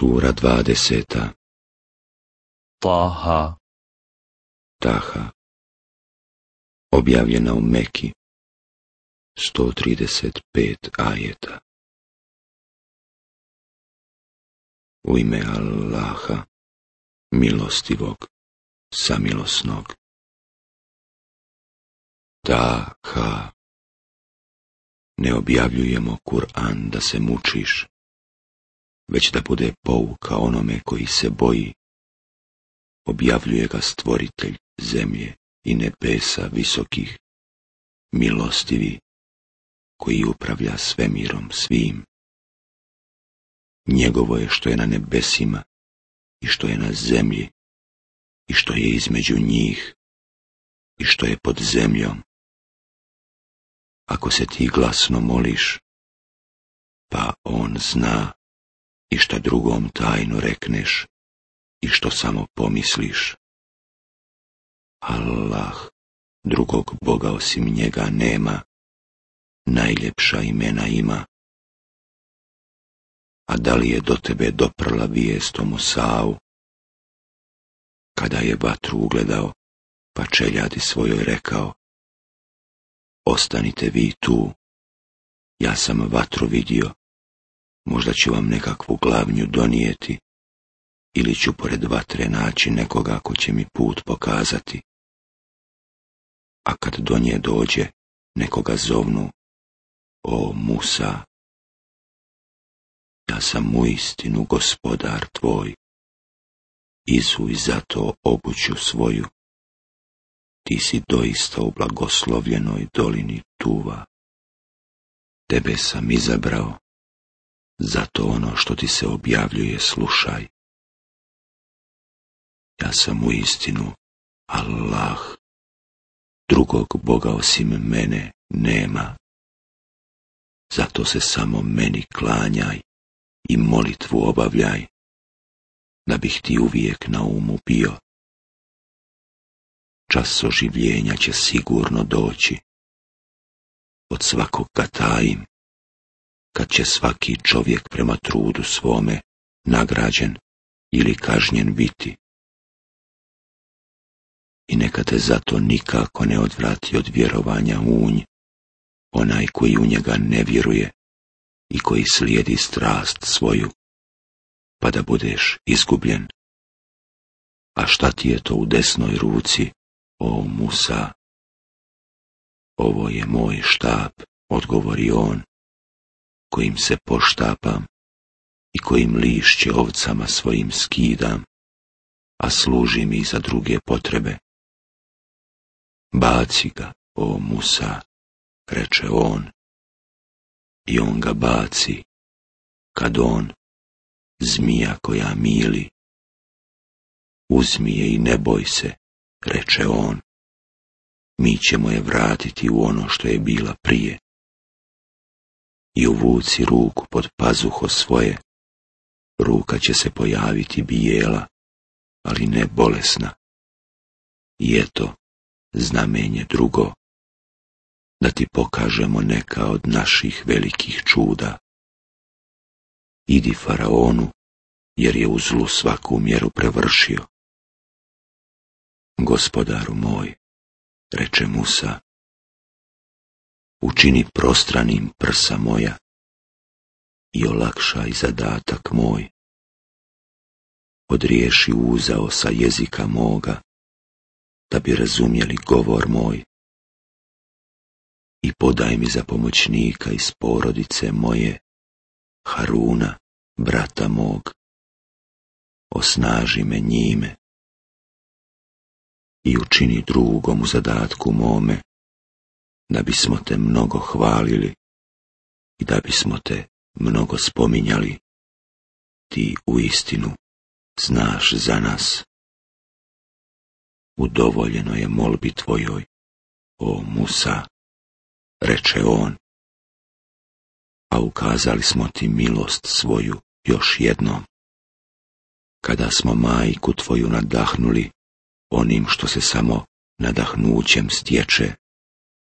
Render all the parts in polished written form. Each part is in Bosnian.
Sura 20. Taha. Taha. Objavljena u Meki. 135 ajeta. U ime Allaha, milostivog, samilosnog. Taha. Ne objavljujemo Kur'an da se mučiš, već da bude pouka onome koji se boji. Objavljuje ga stvoritelj zemlje i nebesa visokih, milostivi, koji upravlja svemirom svim. Njegovo je što je na nebesima i što je na zemlji i što je između njih i što je pod zemljom. Ako se ti glasno moliš, pa on zna i što drugom tajno rekneš i što samo pomisliš. Allah, drugog Boga osim njega nema, najljepša imena ima. A da li je do tebe doprla vijest o Musau, kada je vatru ugledao, pa čeljadi svojoj rekao: ostanite vi tu, ja sam vatru vidio, možda ću vam nekakvu glavnju donijeti, ili ću pored vatre naći nekoga ko će mi put pokazati. A kad do nje dođe, nekoga zovnu: o Musa, ja sam uistinu gospodar tvoj, izuj zato obuću svoju, ti si doista u blagoslovljenoj dolini Tuva. Tebe sam izabrao, zato ono što ti se objavljuje slušaj. Ja sam uistinu Allah, drugog Boga osim mene nema. Zato se samo meni klanjaj i molitvu obavljaj, da bih ti uvijek na umu bio. Čas oživljenja će sigurno doći. Od svakog ga tajim, kad će svaki čovjek prema trudu svome nagrađen ili kažnjen biti. I neka te zato nikako ne odvrati od vjerovanja unj, onaj koji u njega ne vjeruje i koji slijedi strast svoju, pa da budeš izgubljen. A šta ti je to u desnoj ruci, o Musa? Ovo je moj štap, odgovori on, kojim se poštapam i kojim lišće ovcama svojim skidam, a služi mi za druge potrebe. Baci ga, o Musa, reče on, i on ga baci, kad on, zmija koja mili. Uzmi je i ne boj se, reče on, mi ćemo je vratiti u ono što je bila prije. I uvuci ruku pod pazuho svoje, ruka će se pojaviti bijela, ali ne bolesna. I eto, znamenje drugo, da ti pokažemo neka od naših velikih čuda. Idi faraonu, jer je u zlu svaku mjeru prevršio. Gospodaru moj, reče Musa, učini prostranim prsa moja i olakšaj zadatak moj. Odriješi uzao sa jezika moga, da bi razumjeli govor moj. I podaj mi za pomoćnika iz porodice moje, Haruna, brata mog. Osnaži me njime. I učini drugom u zadatku mome, da bismo te mnogo hvalili i da bismo te mnogo spominjali. Ti uistinu znaš za nas. Udovoljeno je molbi tvojoj, o Musa, reče on. A ukazali smo ti milost svoju još jednom, kada smo majku tvoju nadahnuli onim što se samo nadahnućem stječe.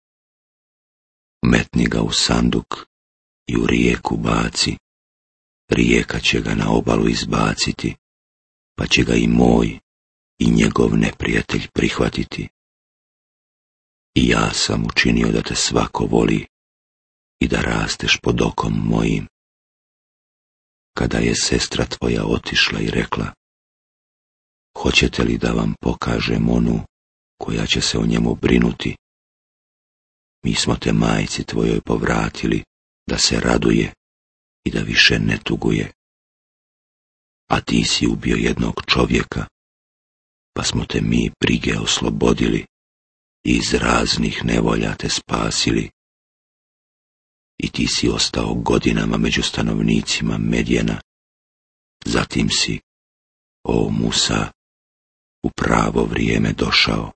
Metni ga u sanduk i u rijeku baci, rijeka će ga na obalu izbaciti, pa će ga i moj i njegov neprijatelj prihvatiti. I ja sam učinio da te svako voli i da rasteš pod okom mojim. Kada je sestra tvoja otišla i rekla, hoćete li da vam pokažem onu koja će se o njemu brinuti? Mi smo te majci tvojoj povratili da se raduje i da više ne tuguje. A ti si ubio jednog čovjeka, pa smo te mi brige oslobodili i iz raznih nevolja te spasili. I ti si ostao godinama među stanovnicima Medjena. Zatim si, o Musa, u pravo vrijeme došao.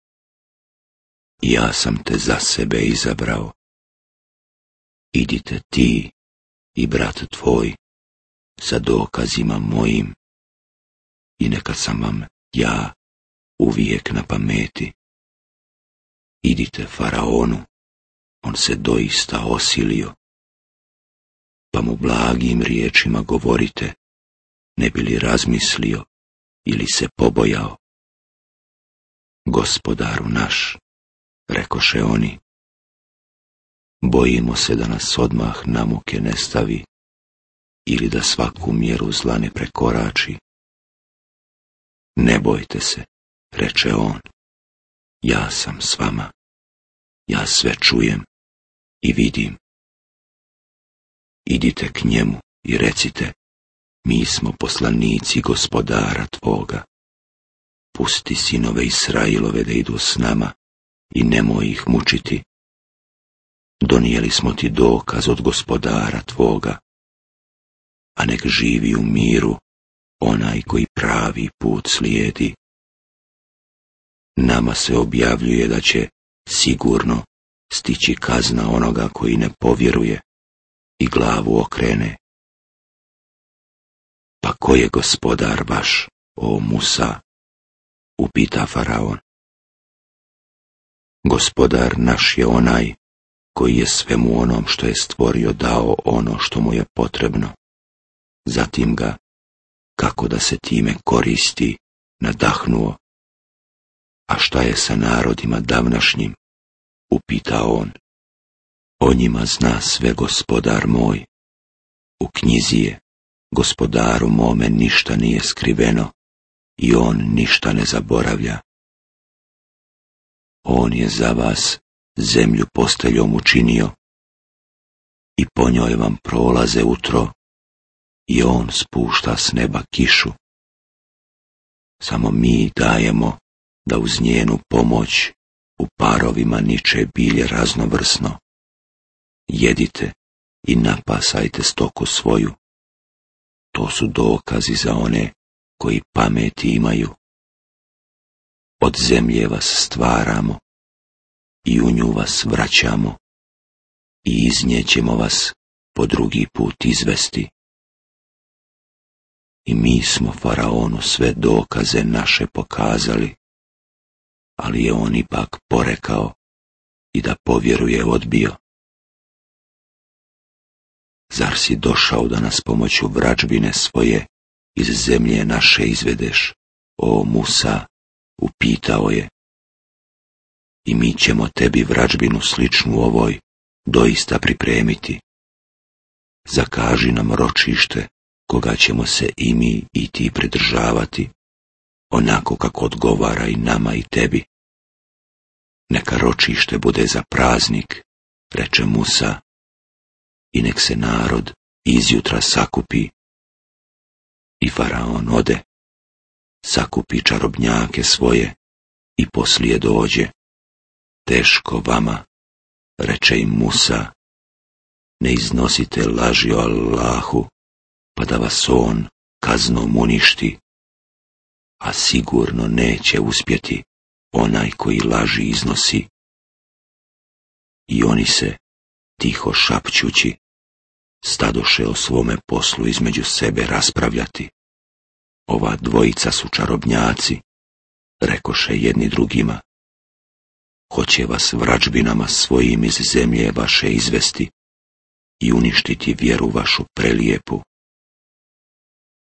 I ja sam te za sebe izabrao. Idite ti i brat tvoj sa dokazima mojim i neka sam vam ja uvijek na pameti. Idite Faraonu, on se doista osilio, pa mu blagim riječima govorite, ne bi li razmislio ili se pobojao. Gospodaru naš, rekoše oni, bojimo se da nas odmah na muke ne stavi ili da svaku mjeru zla ne prekorači. Ne bojte se, reče on, ja sam s vama, ja sve čujem i vidim. Idite k njemu i recite, mi smo poslanici gospodara tvoga. Pusti sinove Israilove da idu s nama i nemoj ih mučiti. Donijeli smo ti dokaz od gospodara tvoga, a nek živi u miru onaj koji pravi put slijedi. Nama se objavljuje da će sigurno stići kazna onoga koji ne povjeruje i glavu okrene. Pa ko je gospodar vaš, o Musa? Upita Faraon. Gospodar naš je onaj koji je svemu onom što je stvorio dao ono što mu je potrebno. Zatim ga, kako da se time koristi, nadahnuo. A šta je sa narodima davnašnjim? Upita on. O njima zna sve gospodar moj. U knjizi je, gospodaru mome ništa nije skriveno i on ništa ne zaboravlja. On je za vas zemlju posteljom učinio i po njoj vam prolaze utro i on spušta s neba kišu. Samo mi dajemo da uz njenu pomoć u parovima niče bilje raznovrsno. Jedite i napasajte stoku svoju. To su dokazi za one koji pameti imaju. Od zemlje vas stvaramo i u nju vas vraćamo i iz nje ćemo vas po drugi put izvesti. I mi smo Faraonu sve dokaze naše pokazali, ali je on ipak porekao i da povjeruje odbio. Zar si došao da nas pomoću vražbine svoje iz zemlje naše izvedeš, o Musa? Upitao je. I mi ćemo tebi vražbinu sličnu ovoj doista pripremiti. Zakaži nam ročište koga ćemo se i mi i ti pridržavati, onako kako odgovara i nama i tebi. Neka ročište bude za praznik, reče Musa, i nek se narod izjutra sakupi. I Faraon ode, sakupi čarobnjake svoje i poslije dođe. Teško vama, reče im Musa, ne iznosite laži o Allahu, pa da vas on kaznom uništi, a sigurno neće uspjeti onaj koji laži iznosi. I oni se, tiho šapćući, stadoše o svome poslu između sebe raspravljati. Ova dvojica su čarobnjaci, rekoše jedni drugima. Hoće vas vražbinama svojim iz zemlje vaše izvesti i uništiti vjeru vašu prelijepu.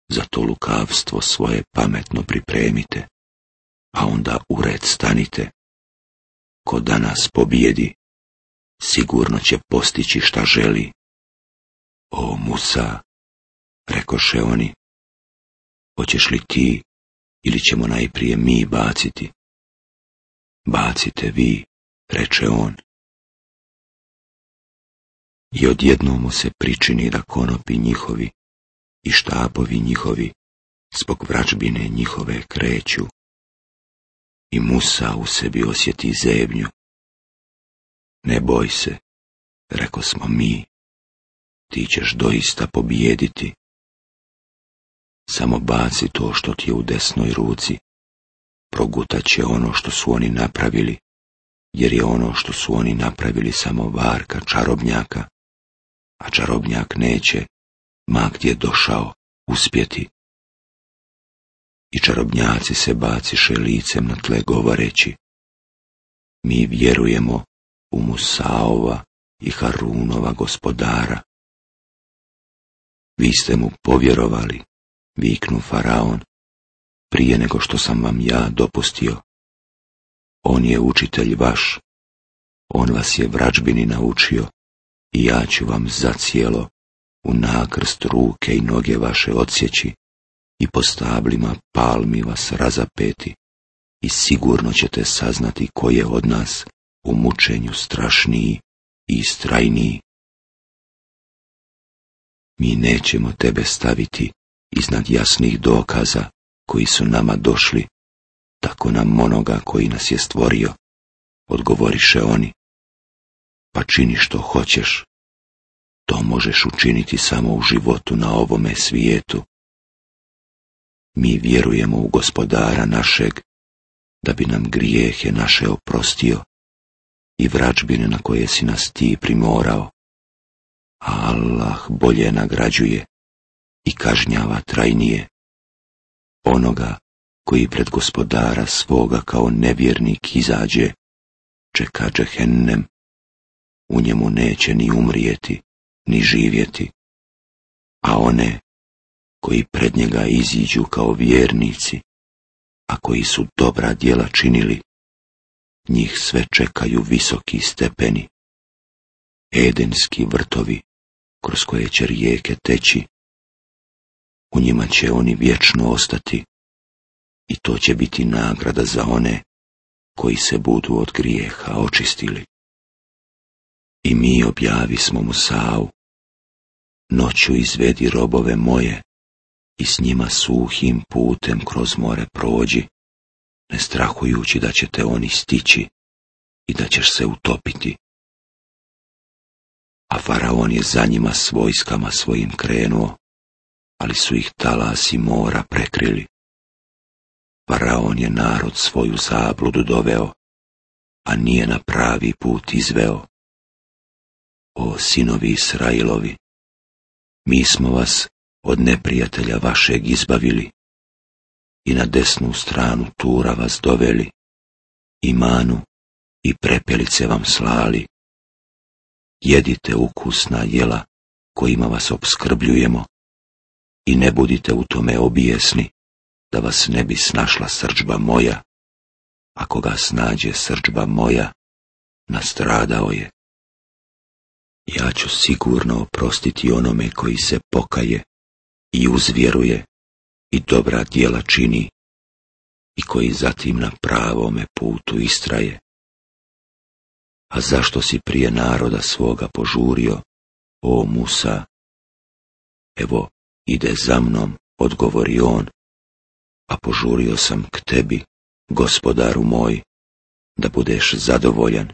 za to lukavstvo svoje pametno pripremite, a onda u red stanite. Ko danas pobijedi, sigurno će postići šta želi. O Musa, rekoše oni, hoćeš li ti ili ćemo najprije mi baciti? Bacite vi, reče on. I odjednom mu se pričini da konopi njihovi i štapovi njihovi zbog vračbine njihove kreću. I Musa u sebi osjeti zebnju. Ne boj se, reko smo mi, ti ćeš doista pobijediti. Samo baci to što ti je u desnoj ruci, progutat će ono što su oni napravili, jer je ono što su oni napravili samo varka čarobnjaka, a čarobnjak neće, ma gdje došao, uspjeti. I čarobnjaci se baciše licem na tle govoreći, mi vjerujemo u Musaova i Harunova gospodara. Vi ste mu povjerovali, viknu faraon, prije nego što sam vam ja dopustio. On je učitelj vaš, on vas je vračbini naučio i ja ću vam zacijelo u nakrst ruke i noge vaše odsjeći i po stablima palmi vas razapeti i sigurno ćete saznati ko je od nas u mučenju strašniji i istrajniji. Mi nećemo tebe staviti iznad jasnih dokaza koji su nama došli, tako nam onoga koji nas je stvorio, odgovoriše oni. Pa čini što hoćeš, to možeš učiniti samo u životu na ovome svijetu. Mi vjerujemo u gospodara našeg, da bi nam grijehe naše oprostio i vračbine na koje si nas ti primorao. A Allah bolje nagrađuje i kažnjava trajnije onoga koji pred gospodara svoga kao nevjernik izađe, čeka džehennem, u njemu neće ni umrijeti, ni živjeti, a one koji pred njega iziđu kao vjernici, a koji su dobra djela činili, njih sve čekaju visoki stepeni, edenski vrtovi, kroz koje će rijeke teći. U njima će oni vječno ostati i to će biti nagrada za one koji se budu od grijeha očistili. I mi objavismo Musau, noću izvedi robove moje i s njima suhim putem kroz more prođi, ne strahujući da će te oni stići i da ćeš se utopiti. A faraon je za njima s vojskama svojim krenuo, ali su ih talasi mora prekrili. Faraon je narod svoju zabludu doveo, a nije na pravi put izveo. O sinovi Israilovi, mi smo vas od neprijatelja vašeg izbavili i na desnu stranu Tura vas doveli, i manu i prepelice vam slali. Jedite ukusna jela kojima vas opskrbljujemo i ne budite u tome obijesni, da vas ne bi snašla srdžba moja. Ako ga snađe srdžba moja, nastradao je. Ja ću sigurno oprostiti onome koji se pokaje i uzvjeruje i dobra djela čini i koji zatim na pravome putu istraje. A zašto si prije naroda svoga požurio, o Musa? Evo, ide za mnom, odgovori on, a požurio sam k tebi, gospodaru moj, da budeš zadovoljan.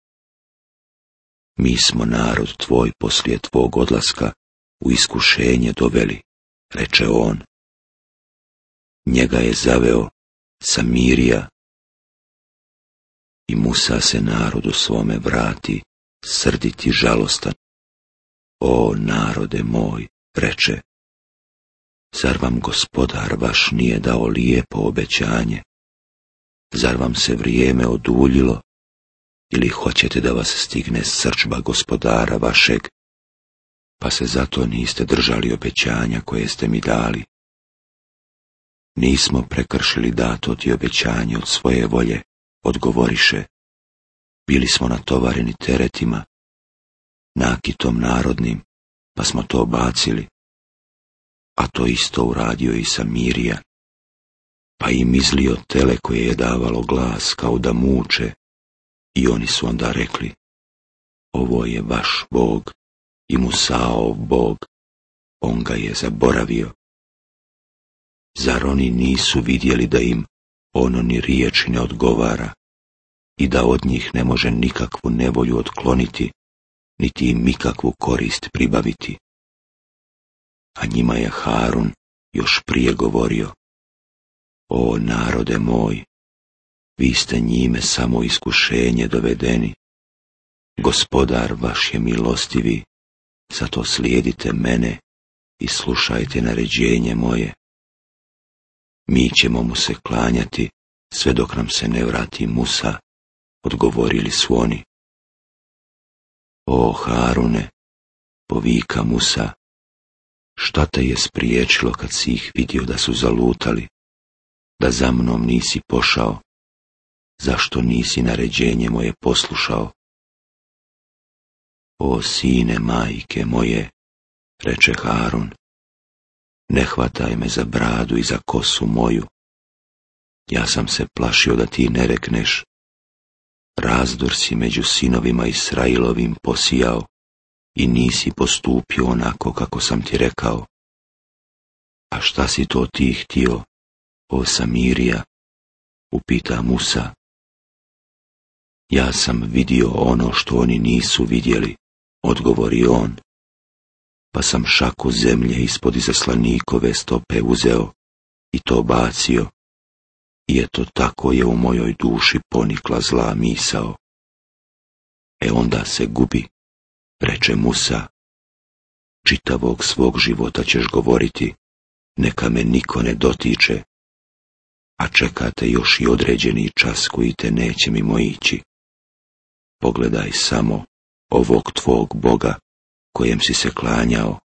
Mi smo narod tvoj poslije tvog odlaska u iskušenje doveli, reče on. Njega je zaveo Samirija. I Musa se narodu svome vrati, srditi žalostan. O narode moj, reče, zar vam gospodar vaš nije dao lijepo obećanje? Zar vam se vrijeme oduljilo? Ili hoćete da vas stigne srdžba gospodara vašeg, pa se zato niste držali obećanja koje ste mi dali? nismo prekršili dato ti obećanje od svoje volje, odgovoriše, bili smo natovareni teretima, nakitom narodnim, pa smo to bacili, a to isto uradio i Samirija, pa im izlio tele koje je davalo glas kao da muče, i oni su onda rekli, ovo je vaš Bog i Musaov Bog, on ga je zaboravio. Zar oni nisu vidjeli da im ono ni riječi ne odgovara i da od njih ne može nikakvu nevolju otkloniti, niti im nikakvu korist pribaviti? A njima je Harun još prije govorio, o narode moj, vi ste njime samo iskušenje dovedeni, Gospodar vaš je milostivi, zato slijedite mene i slušajte naređenje moje. Mi ćemo mu se klanjati sve dok nam se ne vrati Musa, odgovorili su oni. O Harune, povika Musa, šta te je spriječilo kad si ih vidio da su zalutali, da za mnom nisi pošao, zašto nisi naređenje moje poslušao? O sine majke moje, reče Harun, ne hvataj me za bradu i za kosu moju. Ja sam se plašio da ti ne rekneš, razdor si među sinovima Israilovim posijao i nisi postupio onako kako sam ti rekao. A šta si to ti htio, o Samirija? Upita Musa. Ja sam vidio ono što oni nisu vidjeli, odgovori on, pa sam šaku zemlje ispod izaslanikove stope uzeo i to bacio, i eto tako je u mojoj duši ponikla zla misao. Onda se gubi, reče Musa, čitavog svog života ćeš govoriti, neka me niko ne dotiče, a čekate još i određeni čas koji te neće mimoići. Pogledaj samo ovog tvog Boga, kojem si se klanjao.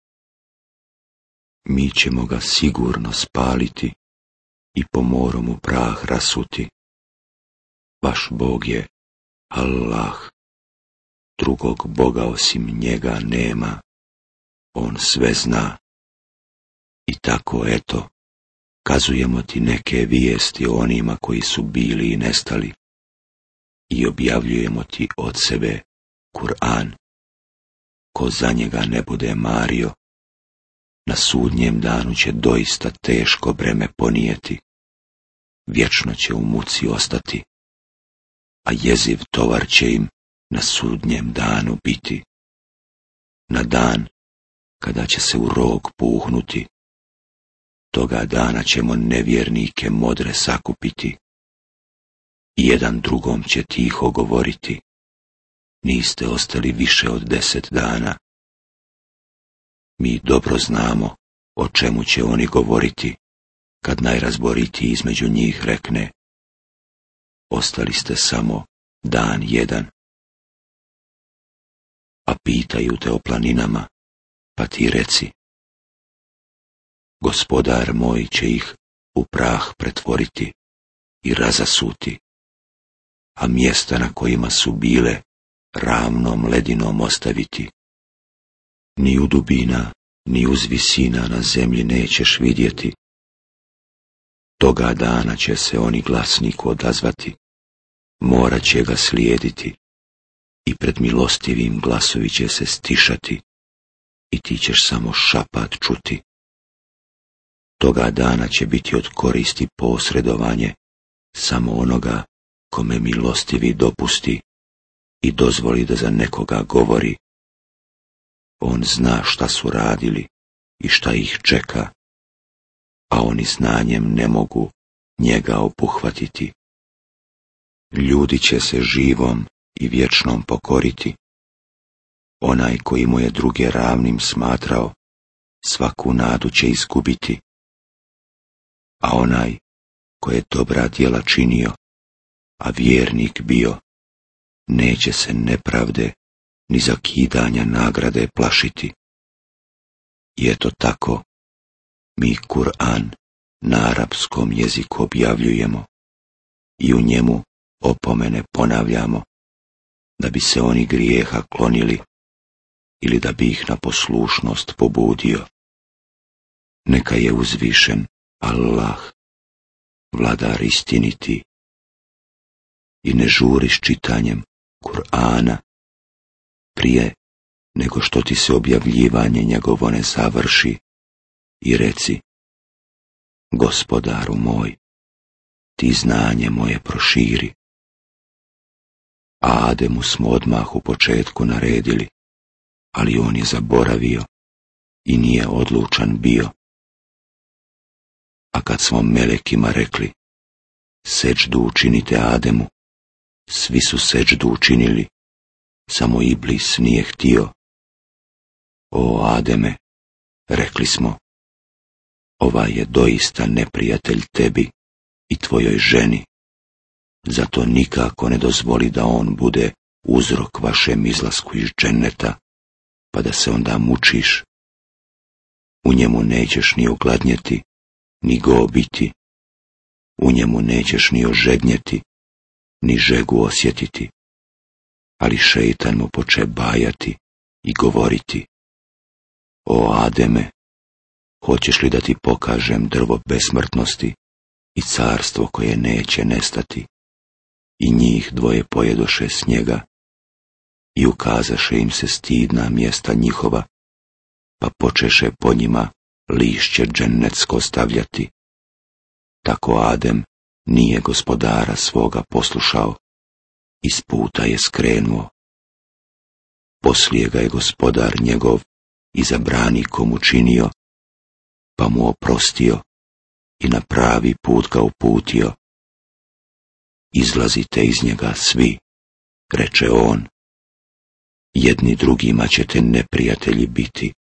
Mi ćemo ga sigurno spaliti i po moru mu prah rasuti. Vaš Bog je Allah, drugog Boga osim njega nema, on sve zna. I tako eto, kazujemo ti neke vijesti o onima koji su bili i nestali i objavljujemo ti od sebe Kur'an. Ko za njega ne bude mario, na sudnjem danu će doista teško breme ponijeti, vječno će u muci ostati, a jeziv tovar će im na sudnjem danu biti. Na dan kada će se u rog puhnuti, toga dana ćemo nevjernike modre sakupiti i jedan drugom će tiho govoriti, niste ostali više od 10 dana. Mi dobro znamo o čemu će oni govoriti, kad najrazboritiji između njih rekne, ostali ste samo dan jedan. A pitaju te o planinama, pa ti reci, Gospodar moj će ih u prah pretvoriti i razasuti, a mjesta na kojima su bile ravnom ledinom ostaviti. Ni u dubina, ni uz visina na zemlji nećeš vidjeti. Toga dana će se oni glasniku odazvati, mora će ga slijediti i pred milostivim glasovi će se stišati i ti ćeš samo šapat čuti. Toga dana će biti od koristi posredovanje samo onoga kome milostivi dopusti i dozvoli da za nekoga govori. On zna šta su radili i šta ih čeka, a oni znanjem ne mogu njega obuhvatiti. Ljudi će se živom i vječnom pokoriti. Onaj koji mu je druge ravnim smatrao, svaku nadu će izgubiti. A onaj koji je dobra djela činio, a vjernik bio, neće se nepravde ni zakidanja nagrade plašiti. I eto tako, mi Kur'an na arapskom jeziku objavljujemo i u njemu opomene ponavljamo, da bi se oni grijeha klonili ili da bi ih na poslušnost pobudio. Neka je uzvišen Allah, vladar istiniti, i ne žuri s čitanjem Kur'ana prije nego što ti se objavljivanje njegovo ne završi, i reci: Gospodaru moj, ti znanje moje proširi. A Ademu smo odmah u početku naredili, ali on je zaboravio i nije odlučan bio. A kad smo melekima rekli: seđdu učinite Ademu, svi su seđdu učinili, samo Iblis nije htio. O Ademe, rekli smo, ovaj je doista neprijatelj tebi i tvojoj ženi, zato nikako ne dozvoli da on bude uzrok vašem izlasku iz dženneta, pa da se onda mučiš. U njemu nećeš ni ogladnjeti, ni go biti, u njemu nećeš ni ožednjeti, ni žegu osjetiti. Ali šeitan mu poče bajati i govoriti: o Ademe, hoćeš li da ti pokažem drvo besmrtnosti i carstvo koje neće nestati? I njih dvoje pojedoše s njega i ukazaše im se stidna mjesta njihova, pa počeše po njima lišće džennetsko stavljati. Tako Adem nije gospodara svoga poslušao, iz puta je skrenuo. Poslije ga je gospodar njegov izabranikom učinio, pa mu oprostio i na pravi put ga uputio. Izlazite iz njega svi, reče on, jedni drugima ćete neprijatelji biti.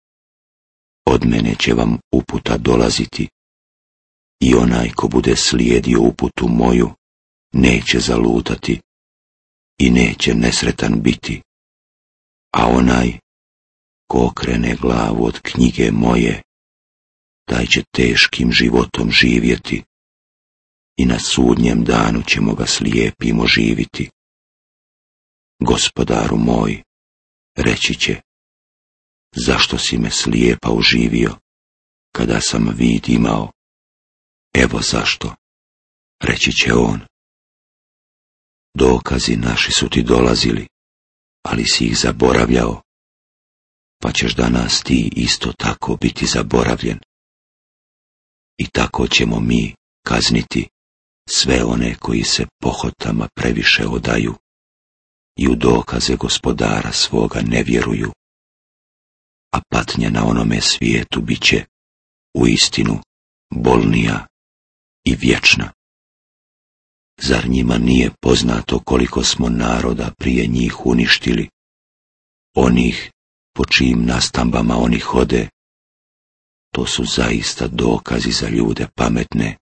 Od mene će vam uputa dolaziti, i onaj ko bude slijedio uputu moju, neće zalutati i neće nesretan biti, a onaj ko okrene glavu od knjige moje, taj će teškim životom živjeti i na sudnjem danu ćemo ga slijepim oživiti. Gospodaru moj, reći će: zašto si me slijepa oživio, kada sam vid imao? Evo zašto, reći će on. Dokazi naši su ti dolazili, ali si ih zaboravljao, pa ćeš danas ti isto tako biti zaboravljen. I tako ćemo mi kazniti sve one koji se pohotama previše odaju i u dokaze gospodara svoga ne vjeruju, a patnja na onome svijetu bit će uistinu bolnija i vječna. Zar njima nije poznato koliko smo naroda prije njih uništili, onih po čijim nastambama oni hode? To su zaista dokazi za ljude pametne.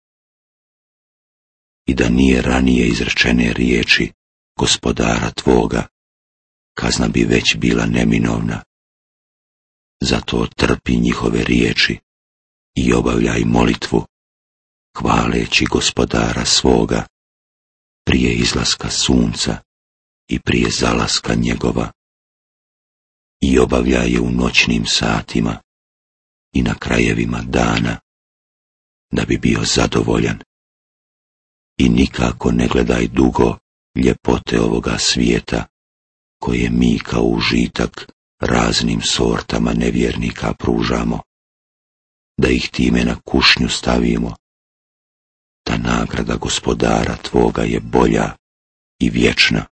I da nije ranije izrečene riječi gospodara tvoga, kazna bi već bila neminovna. Zato trpi njihove riječi i obavljaj molitvu, hvaleći gospodara svoga, prije izlaska sunca i prije zalaska njegova. I obavljaj je u noćnim satima i na krajevima dana, da bi bio zadovoljan. I nikako ne gledaj dugo ljepote ovoga svijeta, koje mi kao užitak raznim sortama nevjernika pružamo, da ih time na kušnju stavimo. Ta nagrada gospodara tvoga je bolja i vječna.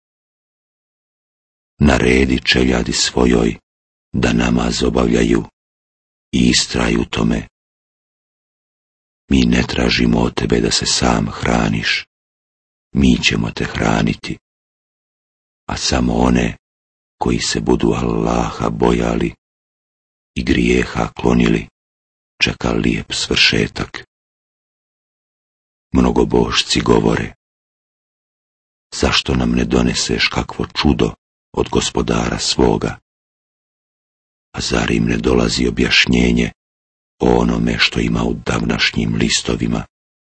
Naredi čeljadi svojoj da namaz obavljaju i istraj u tome. Mi ne tražimo od tebe da se sam hraniš, mi ćemo te hraniti, a samo one koji se budu Allaha bojali i grijeha klonili, čeka lijep svršetak. Mnogobožci govore: zašto nam ne doneseš kakvo čudo od gospodara svoga? A zar im ne dolazi objašnjenje o onome što ima u davnašnjim listovima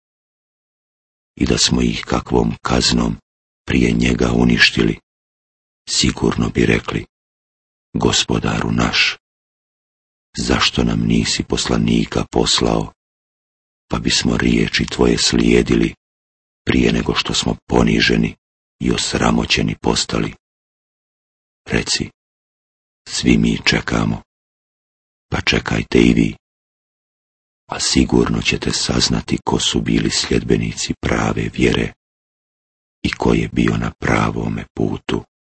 i da smo ih kakvom kaznom prije njega uništili, sigurno bi rekli: Gospodaru naš, zašto nam nisi poslanika poslao, pa bismo riječi tvoje slijedili prije nego što smo poniženi i osramoćeni postali. Reci, svi mi čekamo, pa čekajte i vi, a sigurno ćete saznati ko su bili sljedbenici prave vjere i ko je bio na pravome putu.